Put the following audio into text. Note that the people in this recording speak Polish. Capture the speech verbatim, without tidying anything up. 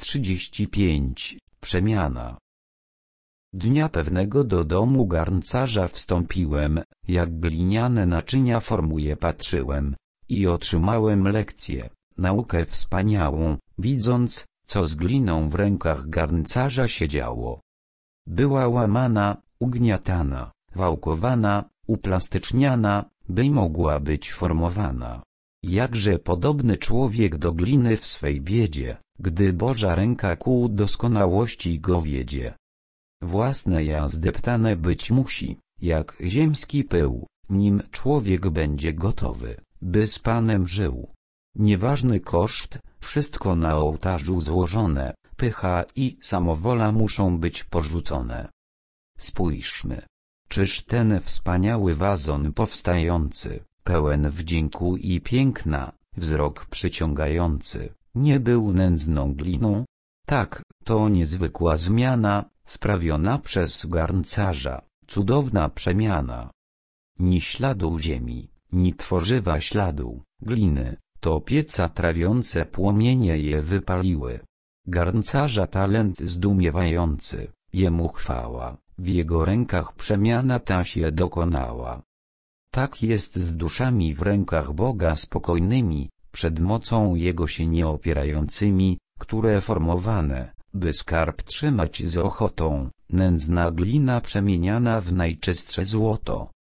trzydzieści pięć. Przemiana. Dnia pewnego do domu garncarza wstąpiłem, jak gliniane naczynia formuje patrzyłem, i otrzymałem lekcję, naukę wspaniałą, widząc, co z gliną w rękach garncarza się działo. Była łamana, ugniatana, wałkowana, uplastyczniana, by mogła być formowana. Jakże podobny człowiek do gliny w swej biedzie, gdy Boża ręka ku doskonałości go wiedzie. Własne ja zdeptane być musi, jak ziemski pył, nim człowiek będzie gotowy, by z Panem żył. Nieważny koszt, wszystko na ołtarzu złożone, pycha i samowola muszą być porzucone. Spójrzmy. Czyż ten wspaniały wazon powstający, pełen wdzięku i piękna, wzrok przyciągający, nie był nędzną gliną? Tak, to niezwykła zmiana, sprawiona przez garncarza, cudowna przemiana. Ni śladu ziemi, ni tworzywa śladu, gliny, to pieca trawiące płomienie je wypaliły. Garncarza talent zdumiewający, jemu chwała, w jego rękach przemiana ta się dokonała. Tak jest z duszami w rękach Boga spokojnymi, przed mocą Jego się nie opierającymi, które formowane, by skarb trzymać z ochotą, nędzna glina przemieniana w najczystsze złoto.